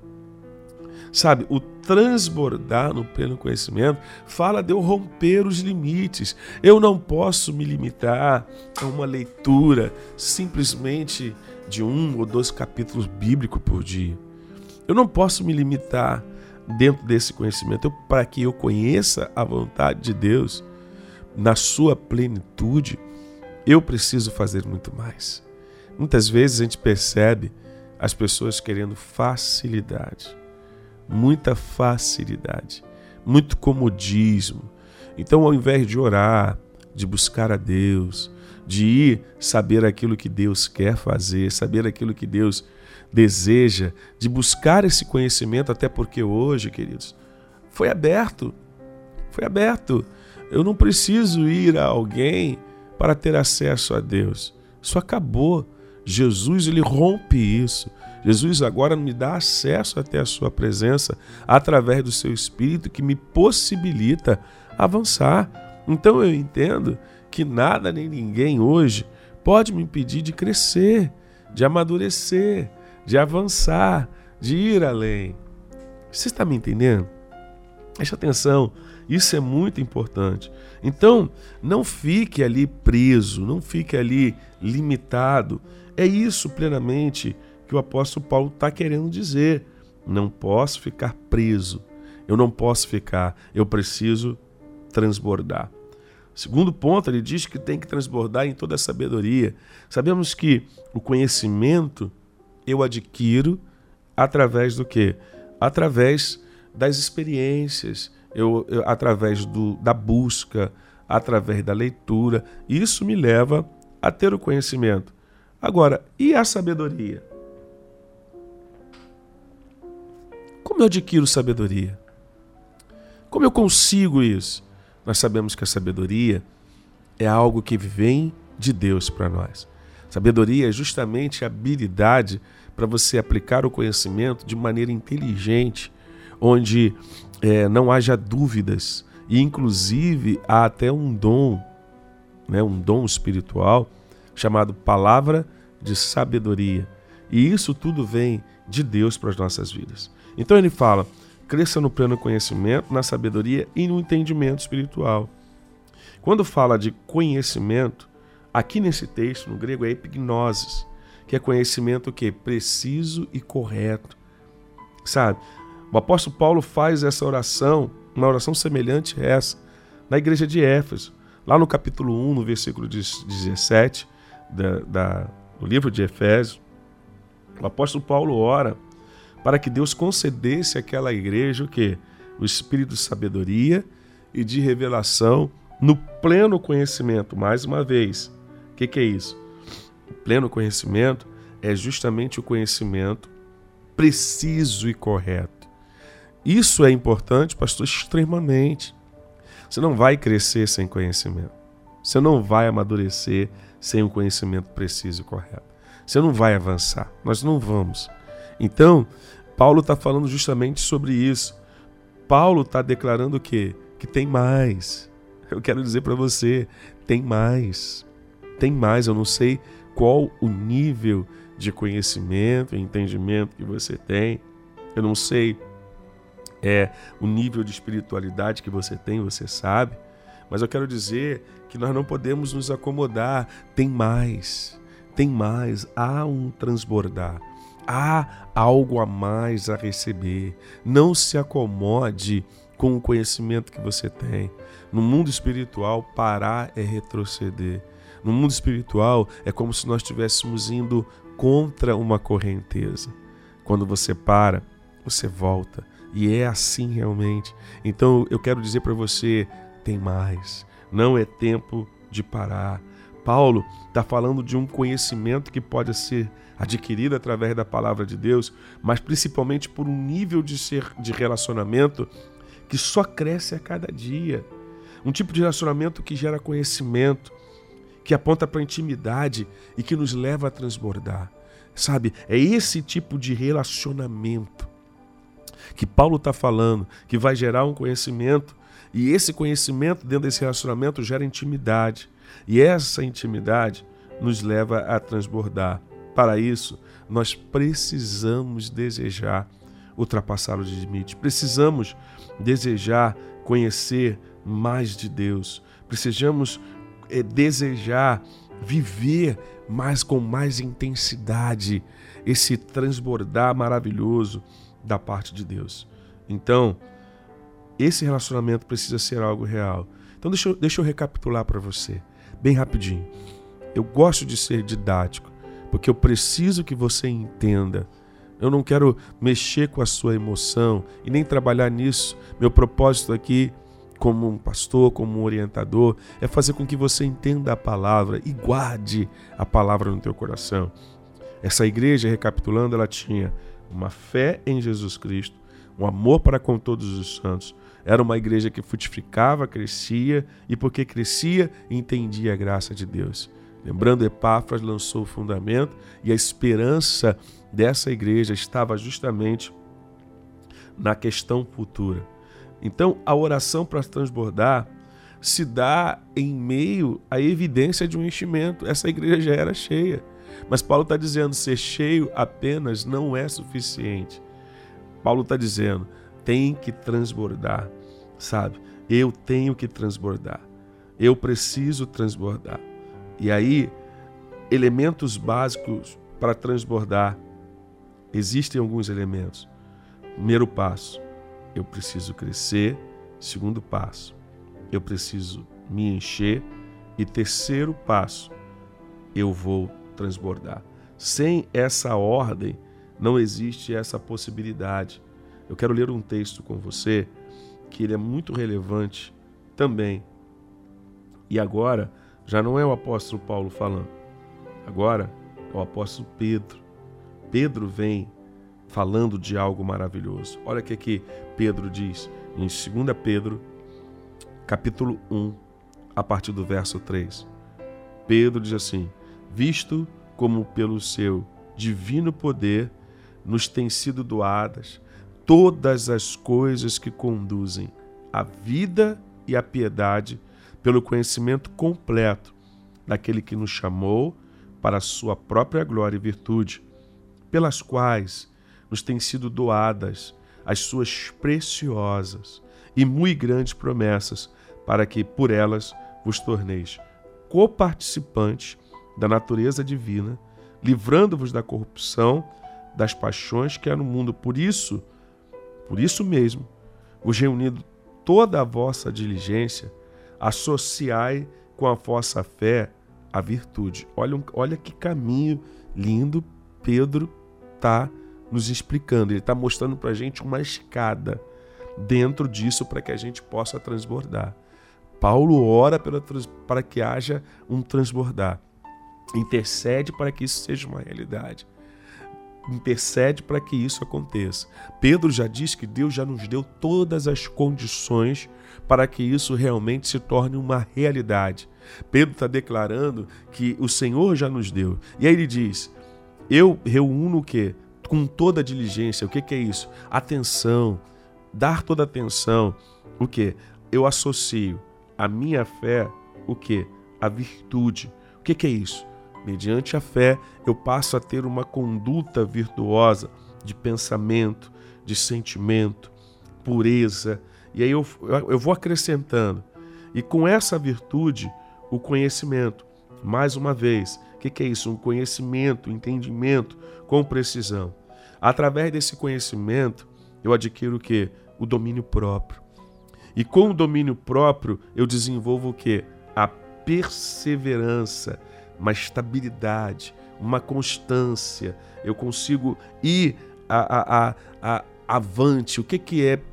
Sabe, o transbordar no pleno conhecimento fala de eu romper os limites. Eu não posso me limitar a uma leitura simplesmente de um ou dois capítulos bíblicos por dia. Eu não posso me limitar dentro desse conhecimento. Para que eu conheça a vontade de Deus na sua plenitude, eu preciso fazer muito mais. Muitas vezes a gente percebe as pessoas querendo facilidade, muita facilidade, muito comodismo. Então, ao invés de orar, de buscar a Deus, de ir saber aquilo que Deus quer fazer, saber aquilo que Deus deseja, de buscar esse conhecimento, até porque hoje, queridos, foi aberto, foi aberto. Eu não preciso ir a alguém para ter acesso a Deus. Isso acabou. Jesus, ele rompe isso. Jesus agora me dá acesso até a sua presença através do seu Espírito, que me possibilita avançar. Então eu entendo que nada nem ninguém hoje pode me impedir de crescer, de amadurecer, de avançar, de ir além. Você está me entendendo? Preste atenção, isso é muito importante. Então, não fique ali preso, não fique ali limitado. É isso plenamente que o apóstolo Paulo está querendo dizer. Não posso ficar preso, eu não posso ficar, eu preciso transbordar. Segundo ponto, ele diz que tem que transbordar em toda a sabedoria. Sabemos que o conhecimento eu adquiro através do quê? Através das experiências, eu, eu, através do, da busca, através da leitura. Isso me leva a ter o conhecimento. Agora, e a sabedoria? Como eu adquiro sabedoria? Como eu consigo isso? Nós sabemos que a sabedoria é algo que vem de Deus para nós. Sabedoria é justamente a habilidade para você aplicar o conhecimento de maneira inteligente, onde é, não haja dúvidas. E, inclusive, há até um dom, né, um dom espiritual, chamado palavra de sabedoria. E isso tudo vem de Deus para as nossas vidas. Então ele fala, cresça no pleno conhecimento, na sabedoria e no entendimento espiritual. Quando fala de conhecimento, aqui nesse texto, no grego, é epignosis, que é conhecimento o quê? Preciso e correto. Sabe? O apóstolo Paulo faz essa oração, uma oração semelhante a essa, na igreja de Éfeso. Lá no capítulo um, no versículo dezessete da, da, do livro de Efésios, o apóstolo Paulo ora para que Deus concedesse àquela igreja o quê? O espírito de sabedoria e de revelação no pleno conhecimento. Mais uma vez, o que, que é isso? O pleno conhecimento é justamente o conhecimento preciso e correto. Isso é importante, pastor, extremamente. Você não vai crescer sem conhecimento. Você não vai amadurecer sem um conhecimento preciso e correto. Você não vai avançar. Nós não vamos. Então, Paulo está falando justamente sobre isso. Paulo está declarando o quê? Que tem mais. Eu quero dizer para você, tem mais. Tem mais. Eu não sei qual o nível de conhecimento e entendimento que você tem. Eu não sei é, o nível de espiritualidade que você tem, você sabe. Mas eu quero dizer que nós não podemos nos acomodar. Tem mais. Tem mais. Há um transbordar. Há algo a mais a receber. Não se acomode com o conhecimento que você tem. No mundo espiritual, parar é retroceder. No mundo espiritual, é como se nós estivéssemos indo contra uma correnteza. Quando você para, você volta. E é assim realmente. Então, eu quero dizer para você, tem mais. Não é tempo de parar. Paulo está falando de um conhecimento que pode ser adquirido através da palavra de Deus, mas principalmente por um nível de, ser, de relacionamento que só cresce a cada dia. Um tipo de relacionamento que gera conhecimento, que aponta para a intimidade e que nos leva a transbordar. Sabe, é esse tipo de relacionamento que Paulo está falando, que vai gerar um conhecimento, e esse conhecimento dentro desse relacionamento gera intimidade, e essa intimidade nos leva a transbordar. Para isso, nós precisamos desejar ultrapassar os limites, precisamos desejar conhecer mais de Deus, precisamos é, desejar viver mais com mais intensidade esse transbordar maravilhoso da parte de Deus. Então, esse relacionamento precisa ser algo real. Então deixa eu, deixa eu recapitular para você, bem rapidinho. Eu gosto de ser didático, porque eu preciso que você entenda. Eu não quero mexer com a sua emoção e nem trabalhar nisso. Meu propósito aqui, como um pastor, como um orientador, é fazer com que você entenda a palavra e guarde a palavra no teu coração. Essa igreja, recapitulando, ela tinha uma fé em Jesus Cristo, um amor para com todos os santos. Era uma igreja que frutificava, crescia, e porque crescia, entendia a graça de Deus. Lembrando, Epáfras lançou o fundamento, e a esperança dessa igreja estava justamente na questão futura. Então, a oração para transbordar se dá em meio à evidência de um enchimento. Essa igreja já era cheia. Mas Paulo está dizendo, ser cheio apenas não é suficiente. Paulo está dizendo, tem que transbordar, sabe? Eu tenho que transbordar. Eu preciso transbordar. E aí, elementos básicos para transbordar. Existem alguns elementos. Primeiro passo, eu preciso crescer. Segundo passo, eu preciso me encher. E terceiro passo, eu vou transbordar. Sem essa ordem, não existe essa possibilidade. Eu quero ler um texto com você, que ele é muito relevante também. E agora, já não é o apóstolo Paulo falando. Agora é o apóstolo Pedro. Pedro vem falando de algo maravilhoso. Olha o que aqui Pedro diz em dois Pedro, capítulo um, a partir do verso três. Pedro diz assim, visto como pelo seu divino poder nos têm sido doadas todas as coisas que conduzem à vida e à piedade pelo conhecimento completo daquele que nos chamou para a sua própria glória e virtude, pelas quais nos têm sido doadas as suas preciosas e muito grandes promessas, para que por elas vos torneis coparticipantes da natureza divina, livrando-vos da corrupção das paixões que há no mundo. Por isso, por isso mesmo, vos reunindo toda a vossa diligência, associai com a vossa fé a virtude. Olha, olha que caminho lindo Pedro está nos explicando. Ele está mostrando para a gente uma escada dentro disso para que a gente possa transbordar. Paulo ora pela, para que haja um transbordar. Intercede para que isso seja uma realidade. Intercede para que isso aconteça. Pedro já diz que Deus já nos deu todas as condições para que isso realmente se torne uma realidade. Pedro está declarando que o Senhor já nos deu. E aí ele diz, eu reúno o quê? Com toda a diligência. O que, que é isso? Atenção. Dar toda atenção. O quê? Eu associo a minha fé, o quê? A virtude. O que, que é isso? Mediante a fé, eu passo a ter uma conduta virtuosa de pensamento, de sentimento, pureza. E aí eu, eu vou acrescentando. E com essa virtude, o conhecimento. Mais uma vez, o que, que é isso? Um conhecimento, um entendimento com precisão. Através desse conhecimento, eu adquiro o quê? O domínio próprio. E com o domínio próprio, eu desenvolvo o quê? A perseverança, uma estabilidade, uma constância. Eu consigo ir a, a, a, a, avante. O que, que é,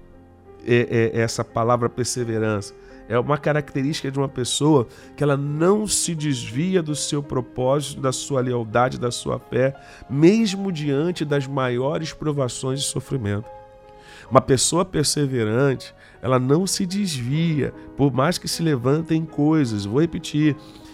é, é essa palavra perseverança? É uma característica de uma pessoa que ela não se desvia do seu propósito, da sua lealdade, da sua fé, mesmo diante das maiores provações e sofrimento. Uma pessoa perseverante, ela não se desvia, por mais que se levantem coisas. Vou repetir,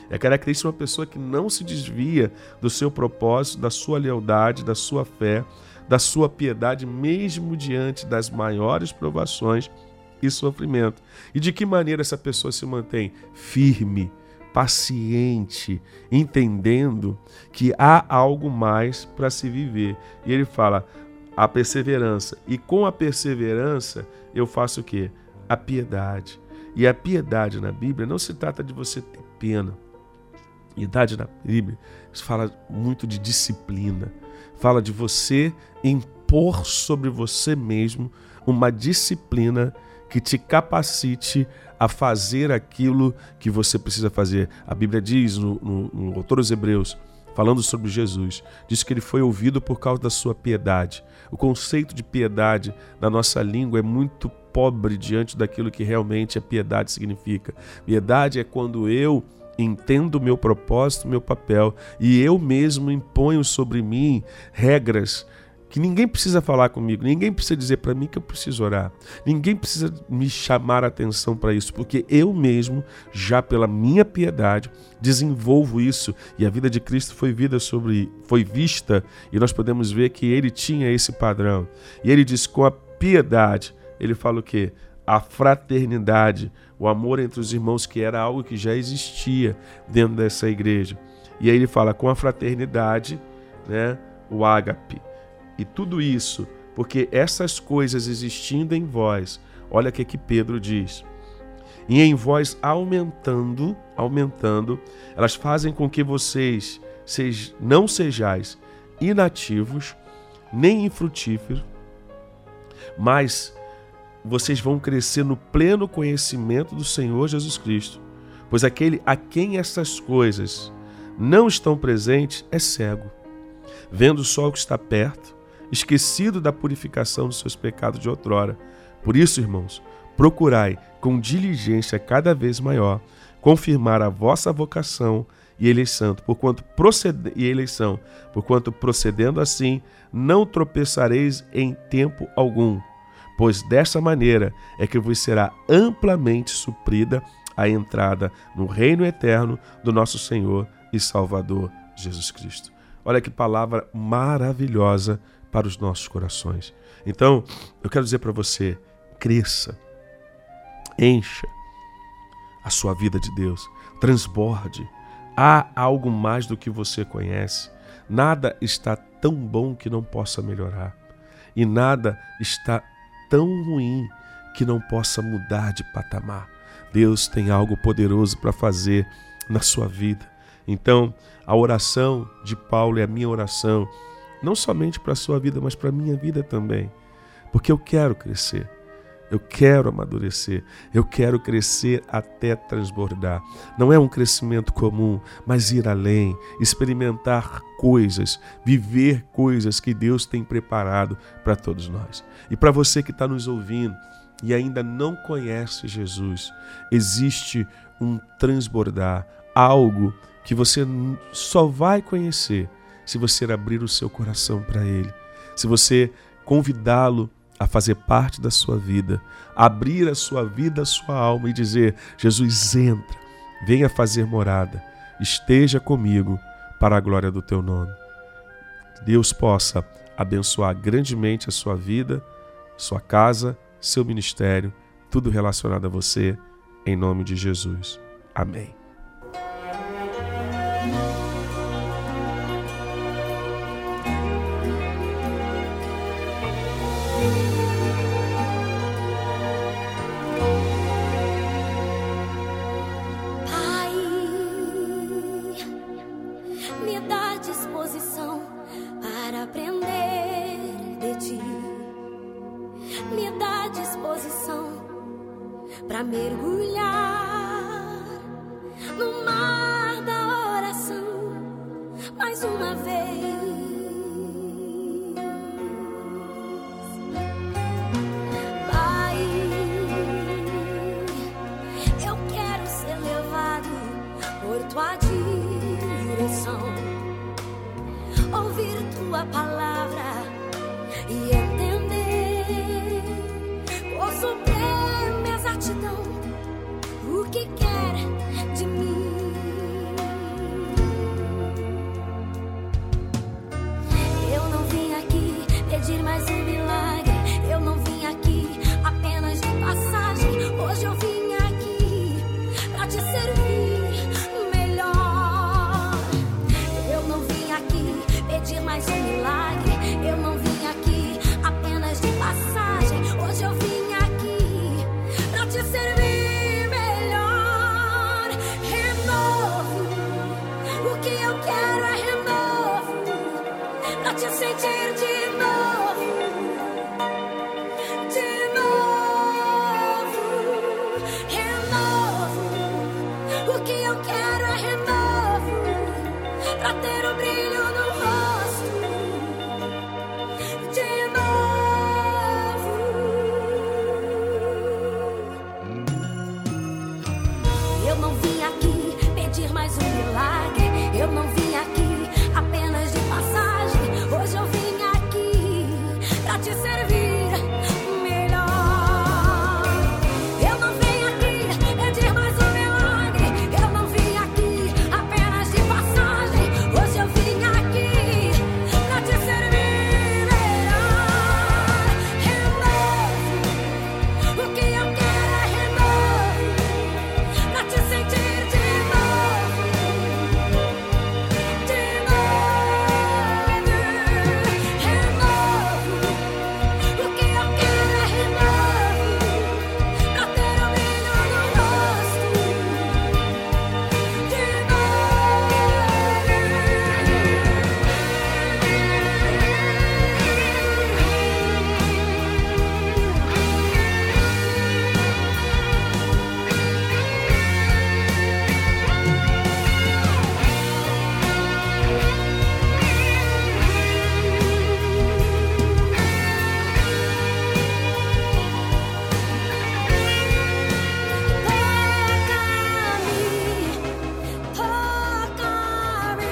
É característica de uma pessoa que não se desvia do seu propósito, da sua lealdade, da sua fé, da sua piedade, mesmo diante das maiores provações e sofrimento. E de que maneira essa pessoa se mantém? Firme, paciente, entendendo que há algo mais para se viver. E ele fala, a perseverança. E com a perseverança, eu faço o quê? A piedade. E a piedade na Bíblia não se trata de você ter pena. Piedade na Bíblia fala muito de disciplina. Fala de você impor sobre você mesmo uma disciplina que te capacite a fazer aquilo que você precisa fazer. A Bíblia diz, no, no, no autor dos Hebreus, falando sobre Jesus, diz que ele foi ouvido por causa da sua piedade. O conceito de piedade na nossa língua é muito pobre diante daquilo que realmente a piedade significa. Piedade é quando eu entendo o meu propósito, o meu papel, e eu mesmo imponho sobre mim regras que ninguém precisa falar comigo, ninguém precisa dizer para mim que eu preciso orar, ninguém precisa me chamar a atenção para isso, porque eu mesmo, já pela minha piedade, desenvolvo isso, e a vida de Cristo foi, vida sobre, foi vista, e nós podemos ver que ele tinha esse padrão. E ele diz, com a piedade, ele fala o quê? A fraternidade, o amor entre os irmãos, que era algo que já existia dentro dessa igreja. E aí ele fala, com a fraternidade, né, o ágape. E tudo isso, porque essas coisas existindo em vós, olha o que, que Pedro diz, e em vós aumentando, aumentando, elas fazem com que vocês sej, não sejais inativos, nem infrutíferos, mas vocês vão crescer no pleno conhecimento do Senhor Jesus Cristo, pois aquele a quem essas coisas não estão presentes é cego, vendo só o que está perto, esquecido da purificação dos seus pecados de outrora. Por isso, irmãos, procurai com diligência cada vez maior confirmar a vossa vocação e eleição, porquanto proced... e eleição, porquanto procedendo assim não tropeçareis em tempo algum, pois dessa maneira é que vos será amplamente suprida a entrada no reino eterno do nosso Senhor e Salvador Jesus Cristo. Olha que palavra maravilhosa para os nossos corações. Então, eu quero dizer para você, cresça, encha a sua vida de Deus, transborde. Há algo mais do que você conhece. Nada está tão bom que não possa melhorar. E nada está tão ruim que não possa mudar de patamar. Deus tem algo poderoso para fazer na sua vida. Então, a oração de Paulo é a minha oração, não somente para a sua vida, mas para a minha vida também. Porque eu quero crescer, eu quero amadurecer, eu quero crescer até transbordar. Não é um crescimento comum, mas ir além, experimentar coisas, viver coisas que Deus tem preparado para todos nós. E para você que está nos ouvindo e ainda não conhece Jesus, existe um transbordar, algo que você só vai conhecer se você abrir o seu coração para Ele, se você convidá-lo a fazer parte da sua vida, abrir a sua vida, a sua alma e dizer, Jesus, entra, venha fazer morada, esteja comigo para a glória do Teu nome. Deus possa abençoar grandemente a sua vida, sua casa, seu ministério, tudo relacionado a você, em nome de Jesus. Amém. Para mergulhar no mar da oração mais uma vez. Pai, eu quero ser levado por tua direção, ouvir tua palavra e entender com suprema exatidão o que quer de mim. pra ter o brilho no rosto de novo. Eu não vim aqui pedir mais um milagre, eu não vim aqui apenas de passagem. Hoje eu vim aqui pra te servir melhor. Eu não vim aqui pedir mais um milagre, eu não vim aqui apenas de passagem. Hoje eu vim aqui pra te servir melhor. Renovo, o que eu quero é renovo, pra te sentir de novo, de novo. Renovo, o que eu quero é renovo, pra ter o brilho no rosto de toca-me,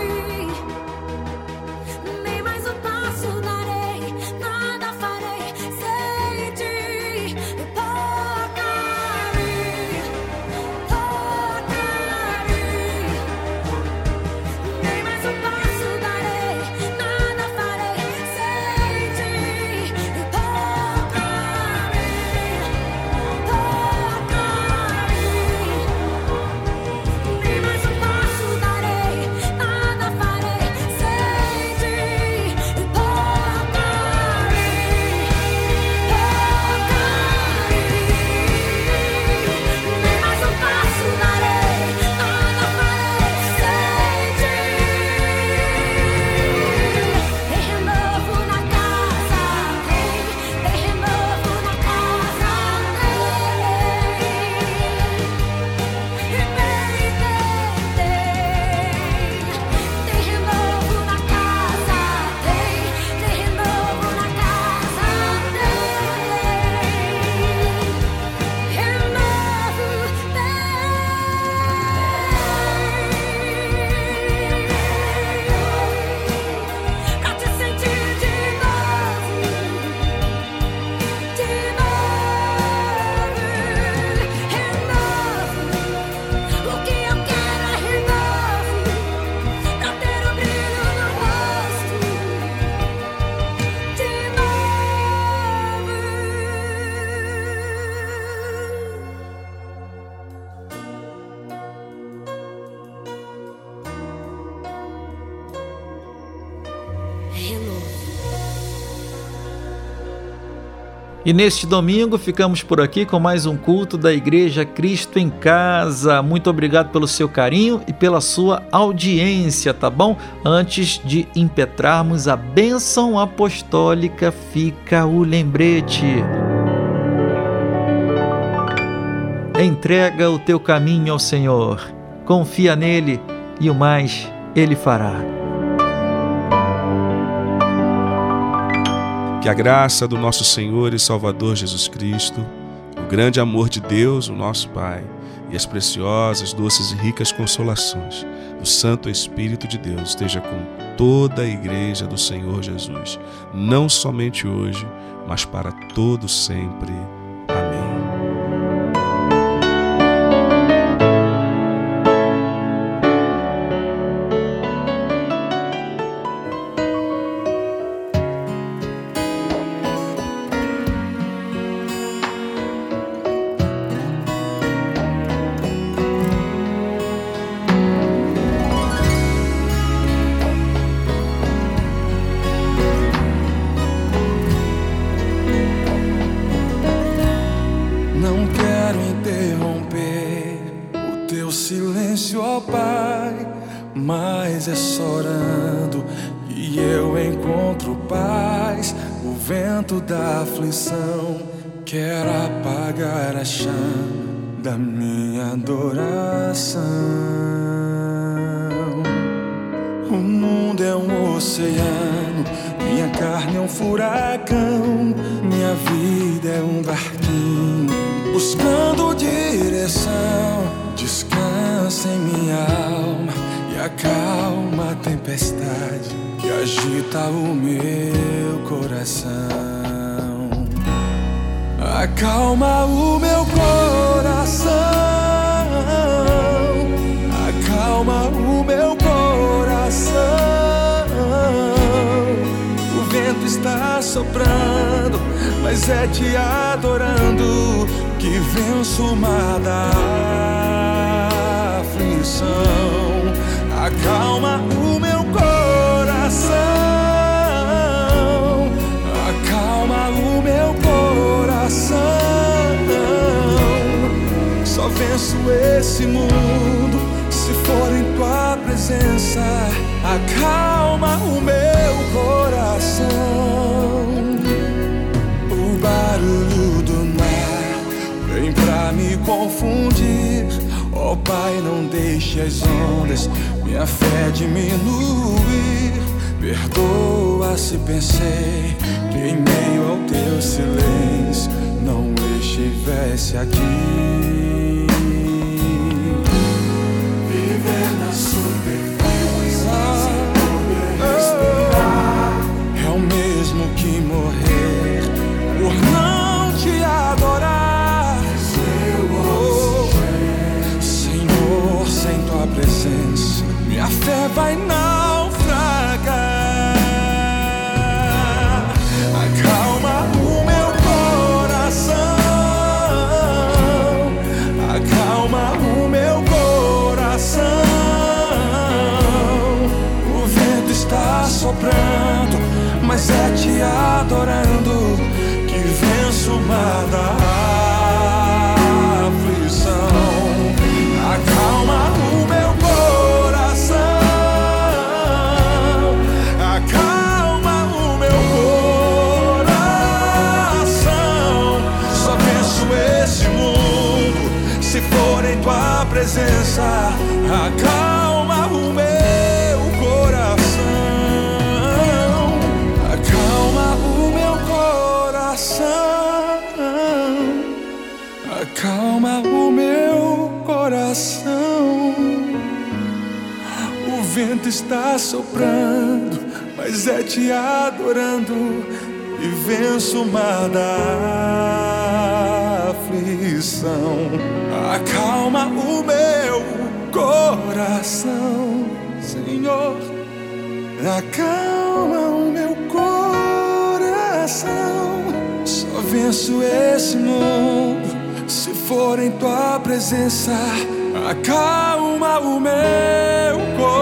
nem mais um passo darei, nada farei sem ti. Toca-me, toca-me, nem mais um passo darei, nada farei sem ti. Toca-me, toca-me, nem mais um passo darei, nada farei sem ti. Toca-me, toca-me, nem mais um passo darei, nada farei sem ti. Tem renovo na casa, tem, tem renovo na casa, tem, tem, tem renovo na casa, tem, tem renovo na casa, tem renovo, tem, pra te sentir de novo, de novo. Renovo, o que eu quero é renovo, pra ter o brilho no rosto de novo. Renovo. E neste domingo ficamos por aqui com mais um culto da Igreja Cristo em Casa. Muito obrigado pelo seu carinho e pela sua audiência, tá bom? Antes de impetrarmos a bênção apostólica, fica o lembrete. Entrega o teu caminho ao Senhor, confia nele e o mais ele fará. Que a graça do nosso Senhor e Salvador Jesus Cristo, o grande amor de Deus, o nosso Pai, e as preciosas, doces e ricas consolações do Santo Espírito de Deus esteja com toda a Igreja do Senhor Jesus, não somente hoje, mas para todo sempre. Amém. Não quero interromper o teu silêncio, ó Pai, mas é chorando que eu encontro paz. O vento da aflição quer apagar a chama da minha adoração. O um oceano, minha carne é um furacão, minha vida é um barquinho buscando direção. Descansa em minha alma e acalma a tempestade que agita o meu coração. Acalma o meu coração, acalma o meu coração. O vento está soprando, mas é te adorando que venço o mar da aflição. Acalma o meu coração, acalma o meu coração. Só venço esse mundo se for em tua presença. Acalma o meu coração. O barulho do mar vem pra me confundir. Ó Pai, não deixe as ondas minha fé diminuir. Perdoa se pensei que em meio ao teu silêncio não estivesse aqui. Viver na superfície sem poder respirar é o mesmo que morrer por não te adorar. Oh, Senhor, sem tua presença minha fé vai naufragar. Acalma o meu coração, acalma o meu coração. O vento está soprando, mas é te adorando que venço o mar da aflição. Acalma o meu coração, acalma o meu coração. Só venço esse mundo se for em tua presença. Acalma o meu coração, acalma o meu coração, acalma o meu coração. O vento está soprando, mas é te adorando e venço o mar da aflição. Acalma o meu coração, Senhor. Acalma o meu coração. Só venço esse mundo se for em tua presença. Acalma o meu coração.